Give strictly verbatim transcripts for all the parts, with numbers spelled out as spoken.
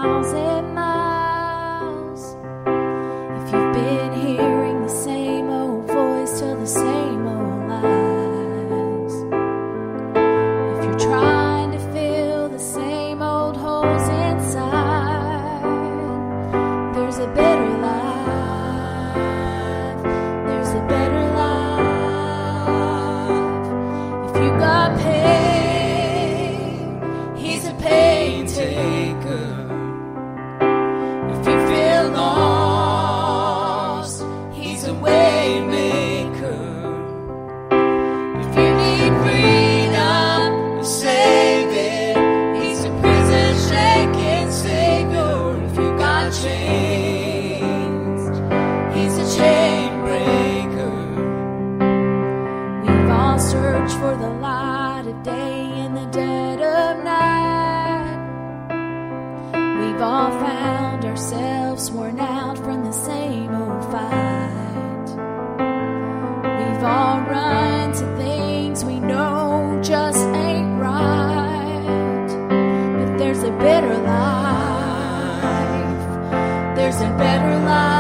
miles and miles. If you've been hearing the same old voice tell the same old lies, if you're trying to fill the same old holes inside, there's a better life, there's a better life. If you got pain, he's a pain taker. If you feel lost, he's a way maker. If you need freedom, a saving, he's a prison shaking savior. If you got chains, he's a chain breaker. We've all searched for the light of day in the dead of night. We've all found ourselves worn out from the same old fight. We've all run to things we know just ain't right. But there's a better life, there's a better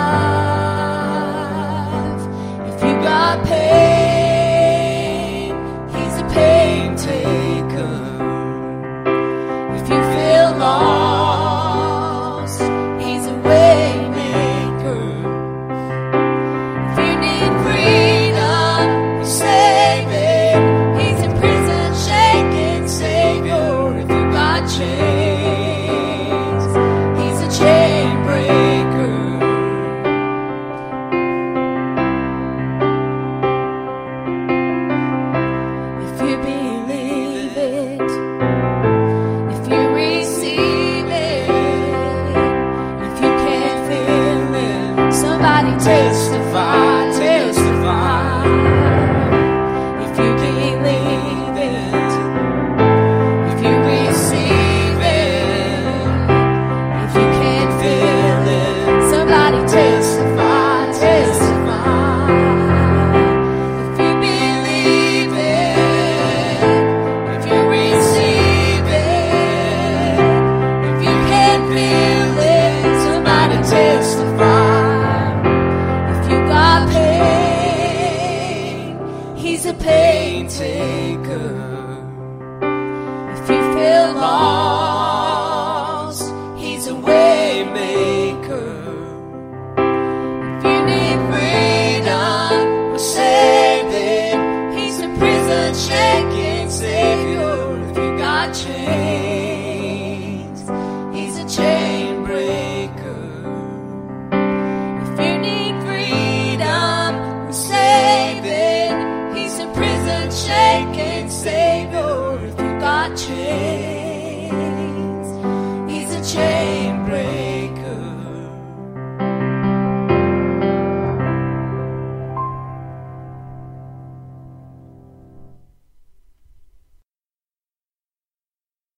life. If you got pain, he's a pain taker. If you feel lost, he's a way maker. If you need freedom, a saving, he's a prison shaking savior. If you got chains, he's a chain breaker. If you believe it, if you receive it, if you can't feel it, somebody testify, testify. If you believe it, if you receive it, if you can't feel it, somebody testify, testify. If you believe it, if you receive it, if you can't feel it, somebody testify. If you got pain, he's a pain taker.